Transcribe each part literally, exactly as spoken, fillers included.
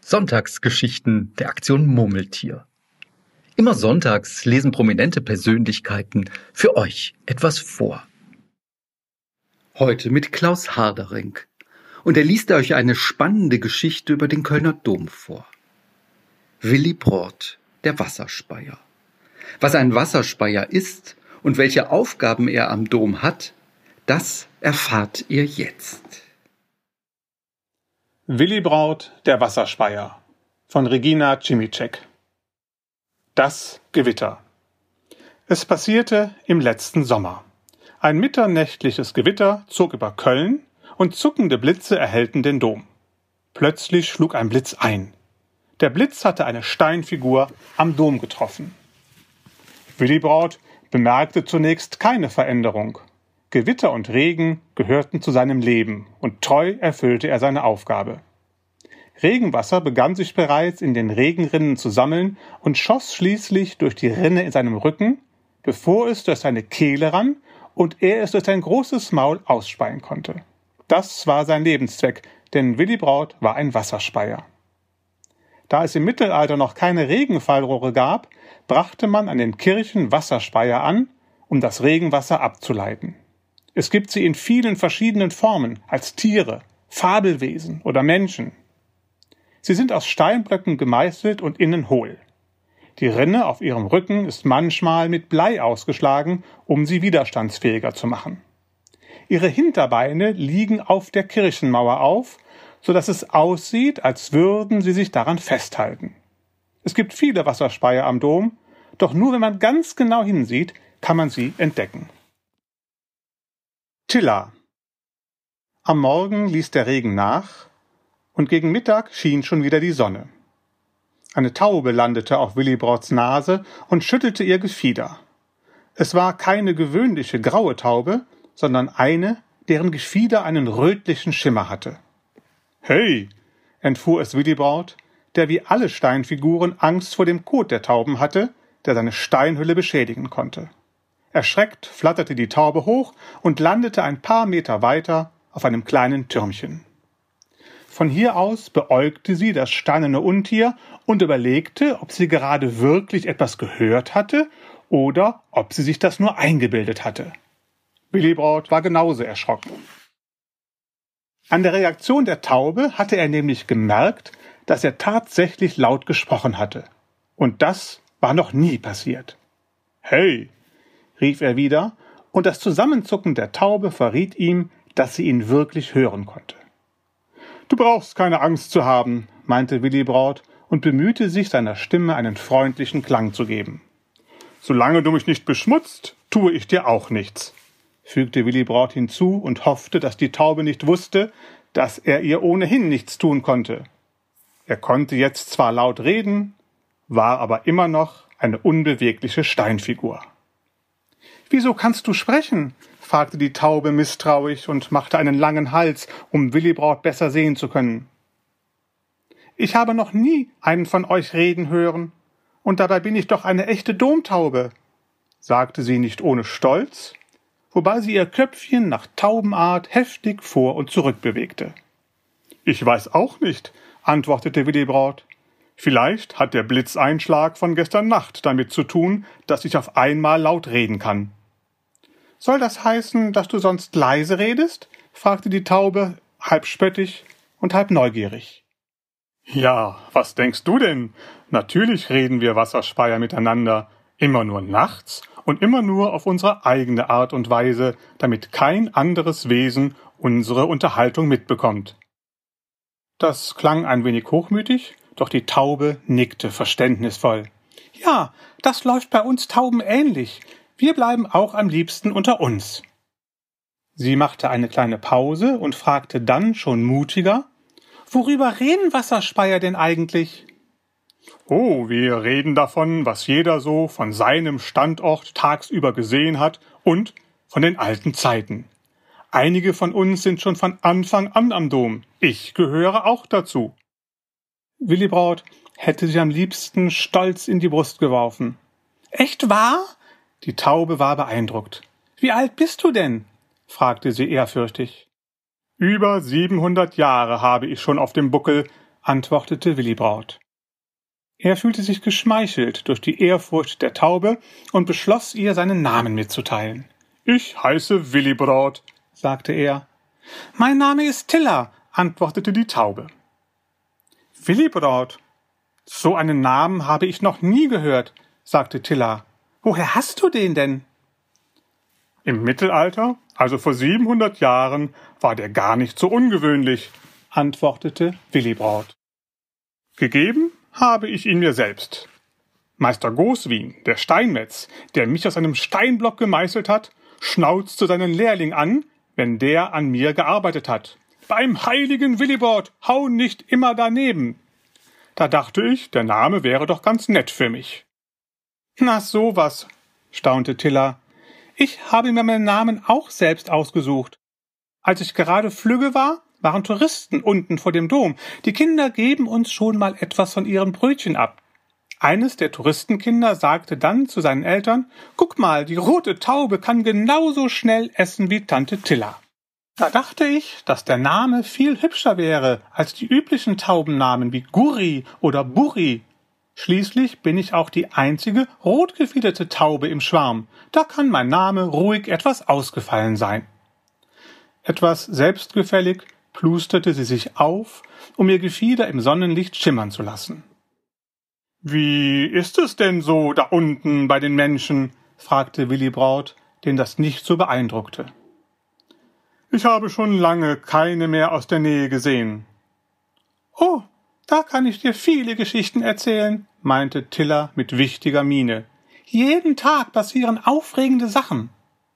Sonntagsgeschichten der Aktion Murmeltier. Immer sonntags lesen prominente Persönlichkeiten für euch etwas vor. Heute mit Klaus Hardering. Und er liest euch eine spannende Geschichte über den Kölner Dom vor. Willy Brandt, der Wasserspeier. Was ein Wasserspeier ist und welche Aufgaben er am Dom hat, das erfahrt ihr jetzt. Willy Brandt, der Wasserspeier von Regina Cimicek. Das Gewitter. Es passierte im letzten Sommer. Ein mitternächtliches Gewitter zog über Köln und zuckende Blitze erhellten den Dom. Plötzlich schlug ein Blitz ein. Der Blitz hatte eine Steinfigur am Dom getroffen. Willy Brandt bemerkte zunächst keine Veränderung. Gewitter und Regen gehörten zu seinem Leben und treu erfüllte er seine Aufgabe. Regenwasser begann sich bereits in den Regenrinnen zu sammeln und schoss schließlich durch die Rinne in seinem Rücken, bevor es durch seine Kehle rann und er es durch sein großes Maul ausspeien konnte. Das war sein Lebenszweck, denn Willy Brandt war ein Wasserspeier. Da es im Mittelalter noch keine Regenfallrohre gab, brachte man an den Kirchen Wasserspeier an, um das Regenwasser abzuleiten. Es gibt sie in vielen verschiedenen Formen, als Tiere, Fabelwesen oder Menschen. Sie sind aus Steinblöcken gemeißelt und innen hohl. Die Rinne auf ihrem Rücken ist manchmal mit Blei ausgeschlagen, um sie widerstandsfähiger zu machen. Ihre Hinterbeine liegen auf der Kirchenmauer auf, so dass es aussieht, als würden sie sich daran festhalten. Es gibt viele Wasserspeier am Dom, doch nur wenn man ganz genau hinsieht, kann man sie entdecken. Tilla. Am Morgen ließ der Regen nach und gegen Mittag schien schon wieder die Sonne. Eine Taube landete auf Willy Brandts Nase und schüttelte ihr Gefieder. Es war keine gewöhnliche graue Taube, sondern eine, deren Gefieder einen rötlichen Schimmer hatte. »Hey«, entfuhr es Willy Brandt, der wie alle Steinfiguren Angst vor dem Kot der Tauben hatte, der seine Steinhülle beschädigen konnte. Erschreckt flatterte die Taube hoch und landete ein paar Meter weiter auf einem kleinen Türmchen. Von hier aus beäugte sie das steinerne Untier und überlegte, ob sie gerade wirklich etwas gehört hatte oder ob sie sich das nur eingebildet hatte. Willy Brandt war genauso erschrocken. An der Reaktion der Taube hatte er nämlich gemerkt, dass er tatsächlich laut gesprochen hatte. Und das war noch nie passiert. »Hey«, rief er wieder, und das Zusammenzucken der Taube verriet ihm, dass sie ihn wirklich hören konnte. »Du brauchst keine Angst zu haben«, meinte Willy Brandt und bemühte sich, seiner Stimme einen freundlichen Klang zu geben. »Solange du mich nicht beschmutzt, tue ich dir auch nichts«, fügte Willy Brandt hinzu und hoffte, dass die Taube nicht wusste, dass er ihr ohnehin nichts tun konnte. Er konnte jetzt zwar laut reden, war aber immer noch eine unbewegliche Steinfigur. »Wieso kannst du sprechen?«, fragte die Taube misstrauisch und machte einen langen Hals, um Willy Brandt besser sehen zu können. »Ich habe noch nie einen von euch reden hören, und dabei bin ich doch eine echte Domtaube«, sagte sie nicht ohne Stolz, wobei sie ihr Köpfchen nach Taubenart heftig vor und zurück bewegte. »Ich weiß auch nicht«, antwortete Willy Brandt. »Vielleicht hat der Blitzeinschlag von gestern Nacht damit zu tun, dass ich auf einmal laut reden kann.« »Soll das heißen, dass du sonst leise redest?«, fragte die Taube, halb spöttisch und halb neugierig. »Ja, was denkst du denn? Natürlich reden wir Wasserspeier miteinander, immer nur nachts und immer nur auf unsere eigene Art und Weise, damit kein anderes Wesen unsere Unterhaltung mitbekommt.« Das klang ein wenig hochmütig, doch die Taube nickte verständnisvoll. »Ja, das läuft bei uns Tauben ähnlich. Wir bleiben auch am liebsten unter uns.« Sie machte eine kleine Pause und fragte dann schon mutiger, »Worüber reden Wasserspeier denn eigentlich?« »Oh, wir reden davon, was jeder so von seinem Standort tagsüber gesehen hat und von den alten Zeiten. Einige von uns sind schon von Anfang an am Dom. Ich gehöre auch dazu.« Willy Brandt hätte sich am liebsten stolz in die Brust geworfen. »Echt wahr?« Die Taube war beeindruckt. »Wie alt bist du denn?«, fragte sie ehrfürchtig. »Über siebenhundert Jahre habe ich schon auf dem Buckel«, antwortete Willibraut. Er fühlte sich geschmeichelt durch die Ehrfurcht der Taube und beschloss ihr, seinen Namen mitzuteilen. »Ich heiße Willibraut«, sagte er. »Mein Name ist Tilla«, antwortete die Taube. »Willibraut, so einen Namen habe ich noch nie gehört«, sagte Tilla. »Woher hast du den denn?« »Im Mittelalter, also vor siebenhundert Jahren, war der gar nicht so ungewöhnlich«, antwortete Willibraut. »Gegeben habe ich ihn mir selbst. Meister Goswin, der Steinmetz, der mich aus einem Steinblock gemeißelt hat, schnauzte seinen Lehrling an, wenn der an mir gearbeitet hat. »Beim heiligen Willibraut, hau nicht immer daneben!« Da dachte ich, der Name wäre doch ganz nett für mich. »Na sowas«, staunte Tilla. »Ich habe mir meinen Namen auch selbst ausgesucht. Als ich gerade flügge war, waren Touristen unten vor dem Dom. Die Kinder geben uns schon mal etwas von ihren Brötchen ab. Eines der Touristenkinder sagte dann zu seinen Eltern, »Guck mal, die rote Taube kann genauso schnell essen wie Tante Tilla.« Da dachte ich, dass der Name viel hübscher wäre als die üblichen Taubennamen wie Gurri oder Burri. Schließlich bin ich auch die einzige rotgefiederte Taube im Schwarm. Da kann mein Name ruhig etwas ausgefallen sein.« Etwas selbstgefällig plusterte sie sich auf, um ihr Gefieder im Sonnenlicht schimmern zu lassen. »Wie ist es denn so da unten bei den Menschen?« fragte Willibraut, den das nicht so beeindruckte. »Ich habe schon lange keine mehr aus der Nähe gesehen.« »Oh, da kann ich dir viele Geschichten erzählen«, meinte Tilla mit wichtiger Miene. »Jeden Tag passieren aufregende Sachen.«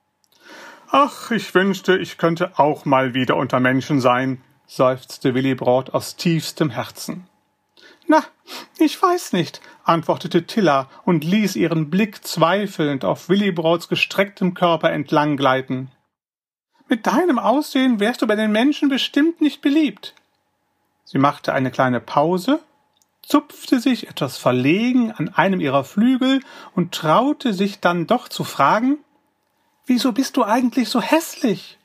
»Ach, ich wünschte, ich könnte auch mal wieder unter Menschen sein«, seufzte Willibraut aus tiefstem Herzen. »Na, ich weiß nicht«, antwortete Tilla und ließ ihren Blick zweifelnd auf Willibrauts gestrecktem Körper entlang gleiten. »Mit deinem Aussehen wärst du bei den Menschen bestimmt nicht beliebt.« Sie machte eine kleine Pause, zupfte sich etwas verlegen an einem ihrer Flügel und traute sich dann doch zu fragen, »Wieso bist du eigentlich so hässlich?«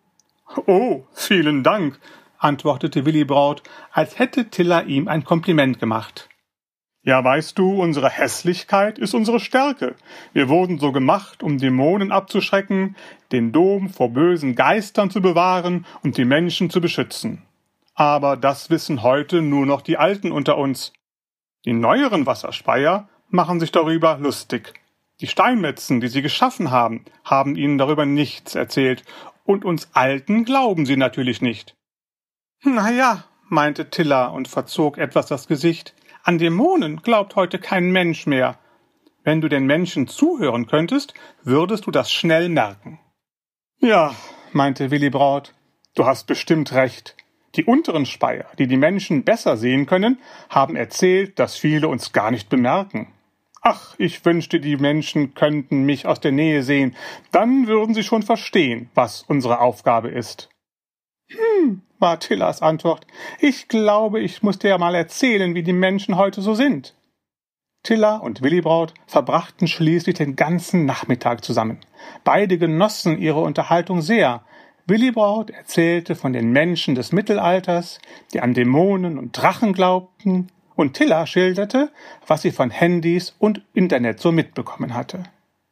»Oh, vielen Dank«, antwortete Willibraut, als hätte Tilla ihm ein Kompliment gemacht. »Ja, weißt du, unsere Hässlichkeit ist unsere Stärke. Wir wurden so gemacht, um Dämonen abzuschrecken, den Dom vor bösen Geistern zu bewahren und die Menschen zu beschützen. Aber das wissen heute nur noch die Alten unter uns. Die neueren Wasserspeier machen sich darüber lustig. Die Steinmetzen, die sie geschaffen haben, haben ihnen darüber nichts erzählt, und uns Alten glauben sie natürlich nicht.« »Na ja«, meinte Tilla und verzog etwas das Gesicht, »an Dämonen glaubt heute kein Mensch mehr. Wenn du den Menschen zuhören könntest, würdest du das schnell merken.« »Ja«, meinte Willibraut, »du hast bestimmt recht. Die unteren Speier, die die Menschen besser sehen können, haben erzählt, dass viele uns gar nicht bemerken. Ach, ich wünschte, die Menschen könnten mich aus der Nähe sehen, dann würden sie schon verstehen, was unsere Aufgabe ist.« »Hm«, war Tillas Antwort, »ich glaube, ich muss dir ja mal erzählen, wie die Menschen heute so sind.« Tilla und Willibraut verbrachten schließlich den ganzen Nachmittag zusammen. Beide genossen ihre Unterhaltung sehr. Willibraut erzählte von den Menschen des Mittelalters, die an Dämonen und Drachen glaubten, und Tilla schilderte, was sie von Handys und Internet so mitbekommen hatte.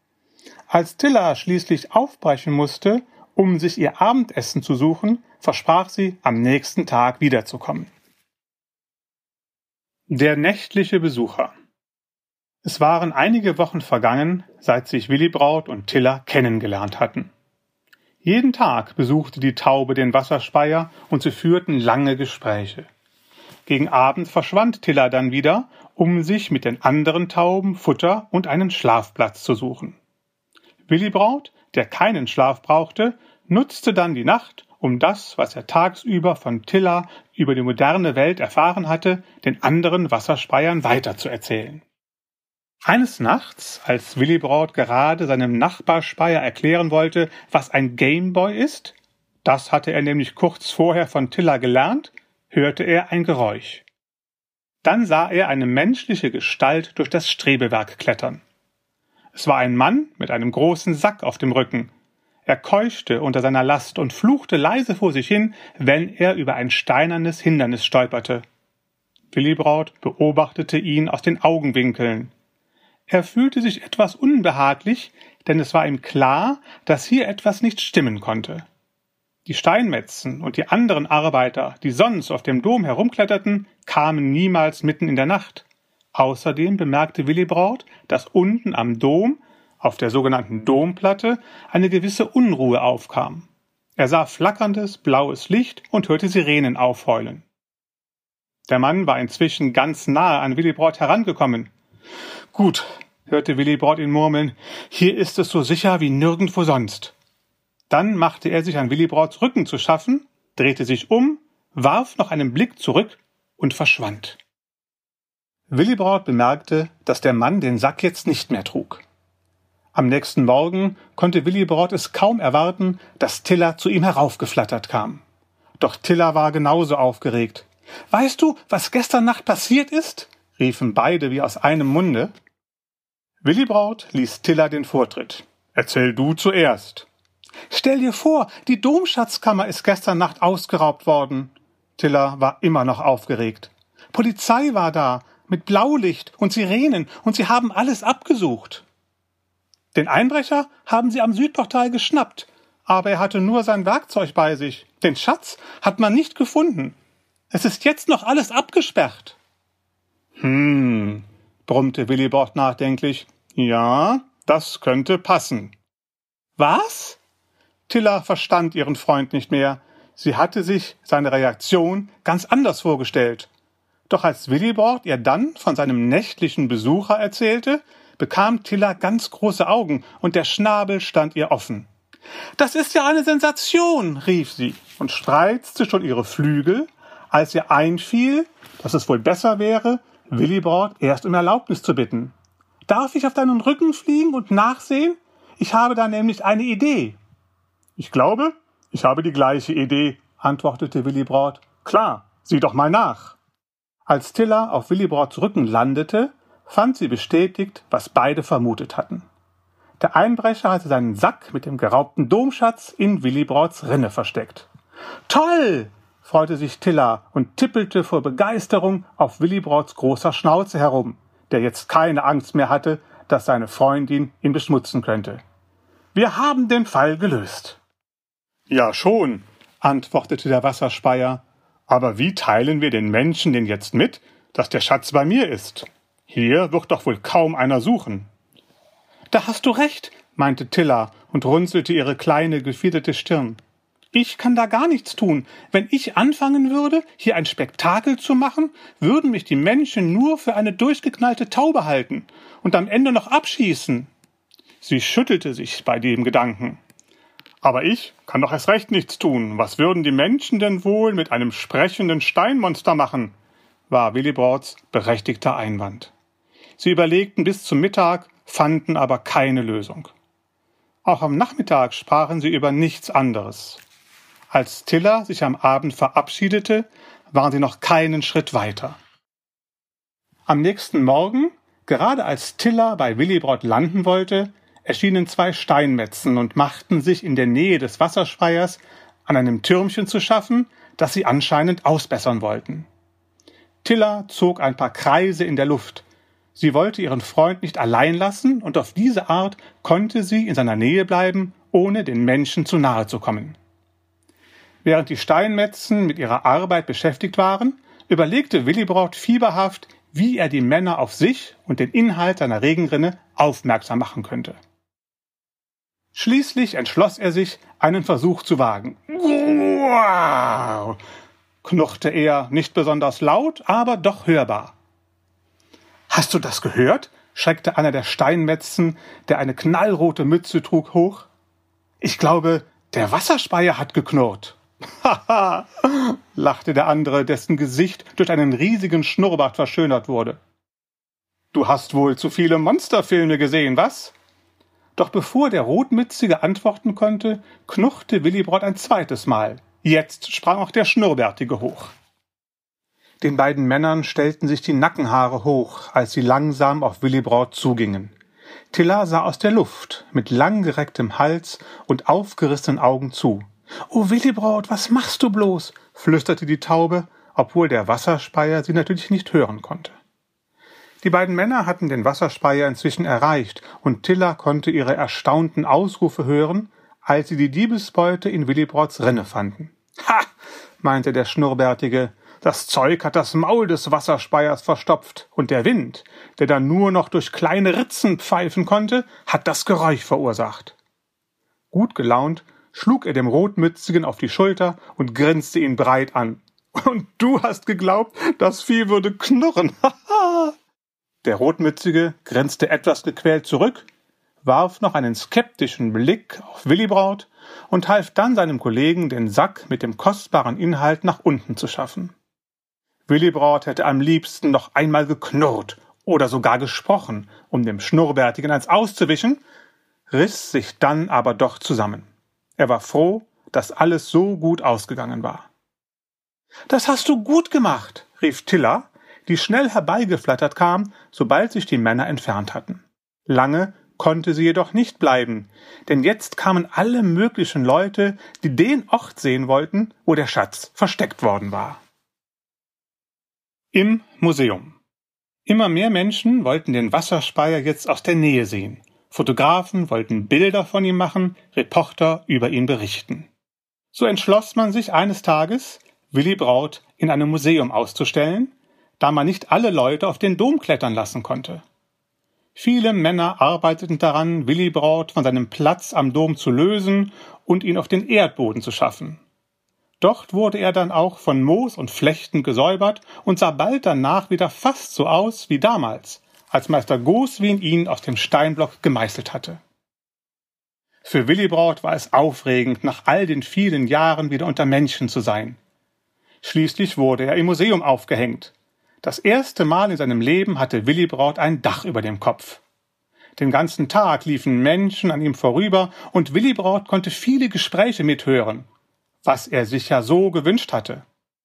Als Tilla schließlich aufbrechen musste, um sich ihr Abendessen zu suchen, versprach sie, am nächsten Tag wiederzukommen. Der nächtliche Besucher. Es waren einige Wochen vergangen, seit sich Willibraut und Tilla kennengelernt hatten. Jeden Tag besuchte die Taube den Wasserspeier und sie führten lange Gespräche. Gegen Abend verschwand Tilla dann wieder, um sich mit den anderen Tauben Futter und einen Schlafplatz zu suchen. Willibraut, der keinen Schlaf brauchte, nutzte dann die Nacht, um das, was er tagsüber von Tilla über die moderne Welt erfahren hatte, den anderen Wasserspeiern weiterzuerzählen. Eines Nachts, als Willibraut gerade seinem Nachbarspeier erklären wollte, was ein Gameboy ist, das hatte er nämlich kurz vorher von Tilla gelernt, hörte er ein Geräusch. Dann sah er eine menschliche Gestalt durch das Strebewerk klettern. Es war ein Mann mit einem großen Sack auf dem Rücken. Er keuchte unter seiner Last und fluchte leise vor sich hin, wenn er über ein steinernes Hindernis stolperte. Willibrord beobachtete ihn aus den Augenwinkeln. Er fühlte sich etwas unbehaglich, denn es war ihm klar, dass hier etwas nicht stimmen konnte. Die Steinmetzen und die anderen Arbeiter, die sonst auf dem Dom herumkletterten, kamen niemals mitten in der Nacht. Außerdem bemerkte Willibrord, dass unten am Dom, auf der sogenannten Domplatte, eine gewisse Unruhe aufkam. Er sah flackerndes, blaues Licht und hörte Sirenen aufheulen. Der Mann war inzwischen ganz nahe an Willibrord herangekommen. »Gut«, hörte Willibrord ihn murmeln, »hier ist es so sicher wie nirgendwo sonst.« Dann machte er sich an Willibrods Rücken zu schaffen, drehte sich um, warf noch einen Blick zurück und verschwand. Willibrord bemerkte, dass der Mann den Sack jetzt nicht mehr trug. Am nächsten Morgen konnte Willibrord es kaum erwarten, dass Tilla zu ihm heraufgeflattert kam. Doch Tilla war genauso aufgeregt. »Weißt du, was gestern Nacht passiert ist?« riefen beide wie aus einem Munde. Willibrord ließ Tilla den Vortritt. »Erzähl du zuerst.« »Stell dir vor, die Domschatzkammer ist gestern Nacht ausgeraubt worden.« Tilla war immer noch aufgeregt. »Polizei war da, mit Blaulicht und Sirenen, und sie haben alles abgesucht. Den Einbrecher haben sie am Südportal geschnappt, aber er hatte nur sein Werkzeug bei sich. Den Schatz hat man nicht gefunden. Es ist jetzt noch alles abgesperrt.« »Hm«, brummte Willibrord nachdenklich. »Ja, das könnte passen.« »Was?« Tilla verstand ihren Freund nicht mehr. Sie hatte sich seine Reaktion ganz anders vorgestellt. Doch als Willibrord ihr dann von seinem nächtlichen Besucher erzählte, bekam Tilla ganz große Augen und der Schnabel stand ihr offen. »Das ist ja eine Sensation«, rief sie und spreizte schon ihre Flügel, als ihr einfiel, dass es wohl besser wäre, Willibrord erst um Erlaubnis zu bitten. »Darf ich auf deinen Rücken fliegen und nachsehen? Ich habe da nämlich eine Idee.« »Ich glaube, ich habe die gleiche Idee«, antwortete Willibrord. »Klar, sieh doch mal nach.« Als Tilla auf Willibrods Rücken landete, fand sie bestätigt, was beide vermutet hatten. Der Einbrecher hatte seinen Sack mit dem geraubten Domschatz in Willibrods Rinne versteckt. »Toll«, freute sich Tilla und tippelte vor Begeisterung auf Willibrods großer Schnauze herum, der jetzt keine Angst mehr hatte, dass seine Freundin ihn beschmutzen könnte. »Wir haben den Fall gelöst.« »Ja schon«, antwortete der Wasserspeier. »Aber wie teilen wir den Menschen denn jetzt mit, dass der Schatz bei mir ist? Hier wird doch wohl kaum einer suchen.« »Da hast du recht«, meinte Tilla und runzelte ihre kleine, gefiederte Stirn. »Ich kann da gar nichts tun. Wenn ich anfangen würde, hier ein Spektakel zu machen, würden mich die Menschen nur für eine durchgeknallte Taube halten und am Ende noch abschießen.« Sie schüttelte sich bei dem Gedanken. »Aber ich kann doch erst recht nichts tun. Was würden die Menschen denn wohl mit einem sprechenden Steinmonster machen?« war Willibrods berechtigter Einwand. Sie überlegten bis zum Mittag, fanden aber keine Lösung. Auch am Nachmittag sprachen sie über nichts anderes. Als Tilla sich am Abend verabschiedete, waren sie noch keinen Schritt weiter. Am nächsten Morgen, gerade als Tilla bei Willibrord landen wollte, erschienen zwei Steinmetzen und machten sich in der Nähe des Wasserspeiers an einem Türmchen zu schaffen, das sie anscheinend ausbessern wollten. Tilla zog ein paar Kreise in der Luft. Sie wollte ihren Freund nicht allein lassen und auf diese Art konnte sie in seiner Nähe bleiben, ohne den Menschen zu nahe zu kommen. Während die Steinmetzen mit ihrer Arbeit beschäftigt waren, überlegte Willibrord fieberhaft, wie er die Männer auf sich und den Inhalt seiner Regenrinne aufmerksam machen könnte. Schließlich entschloss er sich, einen Versuch zu wagen. »Wow«, knurrte er, nicht besonders laut, aber doch hörbar. »Hast du das gehört?« schreckte einer der Steinmetzen, der eine knallrote Mütze trug, hoch. »Ich glaube, der Wasserspeier hat geknurrt.« »Haha«, lachte der andere, dessen Gesicht durch einen riesigen Schnurrbart verschönert wurde. »Du hast wohl zu viele Monsterfilme gesehen, was?« Doch bevor der Rotmützige antworten konnte, knurrte Willibrord ein zweites Mal. Jetzt sprang auch der Schnurrbärtige hoch. Den beiden Männern stellten sich die Nackenhaare hoch, als sie langsam auf Willibrord zugingen. Tilla sah aus der Luft, mit langgerecktem Hals und aufgerissenen Augen zu. »Oh, Willibrord, was machst du bloß?« flüsterte die Taube, obwohl der Wasserspeier sie natürlich nicht hören konnte. Die beiden Männer hatten den Wasserspeier inzwischen erreicht, und Tilla konnte ihre erstaunten Ausrufe hören, als sie die Diebesbeute in Willibrods Rinne fanden. »Ha«, meinte der Schnurrbärtige, »das Zeug hat das Maul des Wasserspeiers verstopft, und der Wind, der dann nur noch durch kleine Ritzen pfeifen konnte, hat das Geräusch verursacht.« Gut gelaunt schlug er dem Rotmützigen auf die Schulter und grinste ihn breit an. »Und du hast geglaubt, das Vieh würde knurren, haha!« Der Rotmützige grinste etwas gequält zurück, warf noch einen skeptischen Blick auf Willibrord und half dann seinem Kollegen, den Sack mit dem kostbaren Inhalt nach unten zu schaffen. Willibrord hätte am liebsten noch einmal geknurrt oder sogar gesprochen, um dem Schnurrbärtigen eins auszuwischen, riss sich dann aber doch zusammen. Er war froh, dass alles so gut ausgegangen war. »Das hast du gut gemacht«, rief Tilla, die schnell herbeigeflattert kam, sobald sich die Männer entfernt hatten. Lange konnte sie jedoch nicht bleiben, denn jetzt kamen alle möglichen Leute, die den Ort sehen wollten, wo der Schatz versteckt worden war. Im Museum. Immer mehr Menschen wollten den Wasserspeier jetzt aus der Nähe sehen. Fotografen wollten Bilder von ihm machen, Reporter über ihn berichten. So entschloss man sich eines Tages, Willibrord in einem Museum auszustellen, da man nicht alle Leute auf den Dom klettern lassen konnte. Viele Männer arbeiteten daran, Willibrord von seinem Platz am Dom zu lösen und ihn auf den Erdboden zu schaffen. Dort wurde er dann auch von Moos und Flechten gesäubert und sah bald danach wieder fast so aus wie damals, als Meister Goswin ihn aus dem Steinblock gemeißelt hatte. Für Willibrord war es aufregend, nach all den vielen Jahren wieder unter Menschen zu sein. Schließlich wurde er im Museum aufgehängt. Das erste Mal in seinem Leben hatte Willibrord ein Dach über dem Kopf. Den ganzen Tag liefen Menschen an ihm vorüber, und Willibrord konnte viele Gespräche mithören, was er sich ja so gewünscht hatte.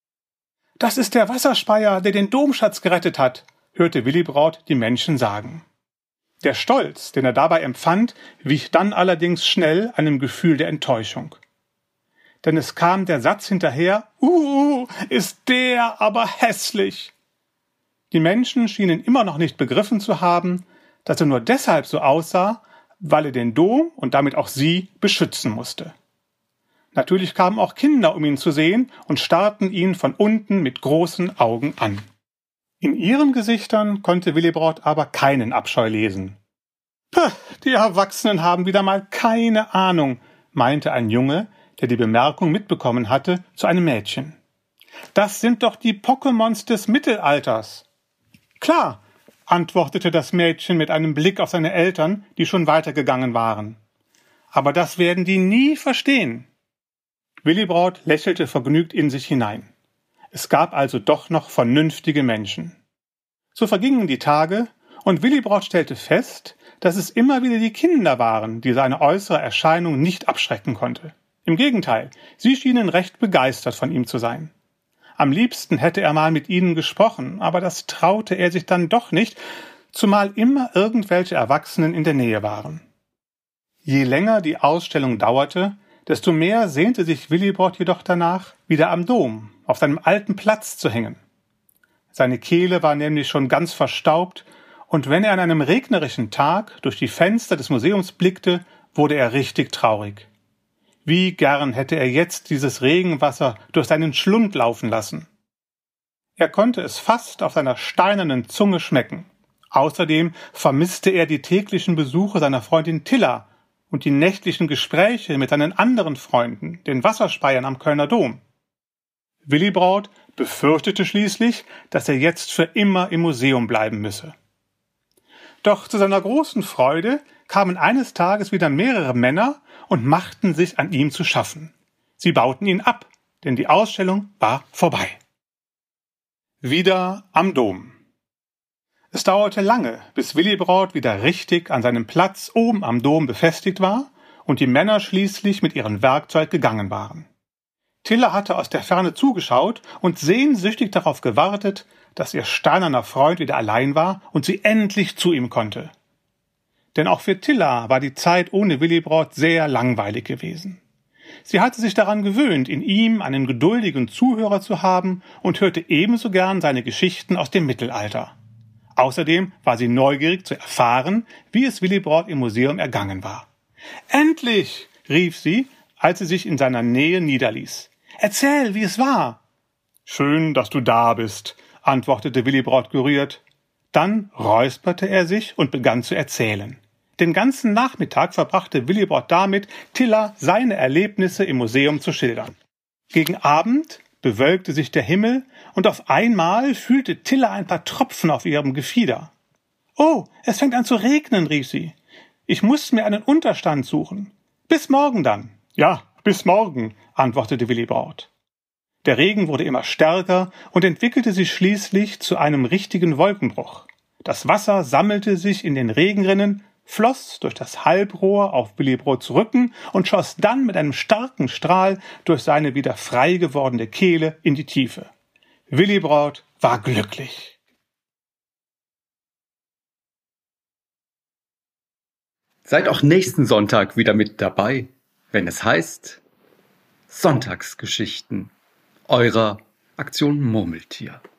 »Das ist der Wasserspeier, der den Domschatz gerettet hat«, hörte Willibrord die Menschen sagen. Der Stolz, den er dabei empfand, wich dann allerdings schnell einem Gefühl der Enttäuschung. Denn es kam der Satz hinterher, »Uh, ist der aber hässlich!« Die Menschen schienen immer noch nicht begriffen zu haben, dass er nur deshalb so aussah, weil er den Dom und damit auch sie beschützen musste. Natürlich kamen auch Kinder, um ihn zu sehen, und starrten ihn von unten mit großen Augen an. In ihren Gesichtern konnte Willibrord aber keinen Abscheu lesen. »Puh, die Erwachsenen haben wieder mal keine Ahnung«, meinte ein Junge, der die Bemerkung mitbekommen hatte, zu einem Mädchen. »Das sind doch die Pokémons des Mittelalters.« »Klar«, antwortete das Mädchen mit einem Blick auf seine Eltern, die schon weitergegangen waren. »Aber das werden die nie verstehen.« Willibrord lächelte vergnügt in sich hinein. Es gab also doch noch vernünftige Menschen. So vergingen die Tage, und Willibrord stellte fest, dass es immer wieder die Kinder waren, die seine äußere Erscheinung nicht abschrecken konnte. Im Gegenteil, sie schienen recht begeistert von ihm zu sein. Am liebsten hätte er mal mit ihnen gesprochen, aber das traute er sich dann doch nicht, zumal immer irgendwelche Erwachsenen in der Nähe waren. Je länger die Ausstellung dauerte, desto mehr sehnte sich Willibrord jedoch danach, wieder am Dom, auf seinem alten Platz zu hängen. Seine Kehle war nämlich schon ganz verstaubt, und wenn er an einem regnerischen Tag durch die Fenster des Museums blickte, wurde er richtig traurig. Wie gern hätte er jetzt dieses Regenwasser durch seinen Schlund laufen lassen. Er konnte es fast auf seiner steinernen Zunge schmecken. Außerdem vermisste er die täglichen Besuche seiner Freundin Tilla und die nächtlichen Gespräche mit seinen anderen Freunden, den Wasserspeiern am Kölner Dom. Willibrord befürchtete schließlich, dass er jetzt für immer im Museum bleiben müsse. Doch zu seiner großen Freude kamen eines Tages wieder mehrere Männer und machten sich an ihm zu schaffen. Sie bauten ihn ab, denn die Ausstellung war vorbei. Wieder am Dom. Es dauerte lange, bis Willibrord wieder richtig an seinem Platz oben am Dom befestigt war und die Männer schließlich mit ihrem Werkzeug gegangen waren. Tilla hatte aus der Ferne zugeschaut und sehnsüchtig darauf gewartet, dass ihr steinerner Freund wieder allein war und sie endlich zu ihm konnte. Denn auch für Tilla war die Zeit ohne Willibrord sehr langweilig gewesen. Sie hatte sich daran gewöhnt, in ihm einen geduldigen Zuhörer zu haben und hörte ebenso gern seine Geschichten aus dem Mittelalter. Außerdem war sie neugierig zu erfahren, wie es Willibrord im Museum ergangen war. »Endlich!« rief sie, als sie sich in seiner Nähe niederließ. »Erzähl, wie es war!« »Schön, dass du da bist«, antwortete Willibrord gerührt. Dann räusperte er sich und begann zu erzählen. Den ganzen Nachmittag verbrachte Willibrord damit, Tilla seine Erlebnisse im Museum zu schildern. Gegen Abend bewölkte sich der Himmel und auf einmal fühlte Tilla ein paar Tropfen auf ihrem Gefieder. »Oh, es fängt an zu regnen«, rief sie. »Ich muss mir einen Unterstand suchen. Bis morgen dann.« »Ja, bis morgen«, antwortete Willibrord. Der Regen wurde immer stärker und entwickelte sich schließlich zu einem richtigen Wolkenbruch. Das Wasser sammelte sich in den Regenrinnen, floss durch das Halbrohr auf Willibrods Rücken und schoss dann mit einem starken Strahl durch seine wieder frei gewordene Kehle in die Tiefe. Willibrord war glücklich. Seid auch nächsten Sonntag wieder mit dabei, wenn es heißt Sonntagsgeschichten eurer Aktion Murmeltier.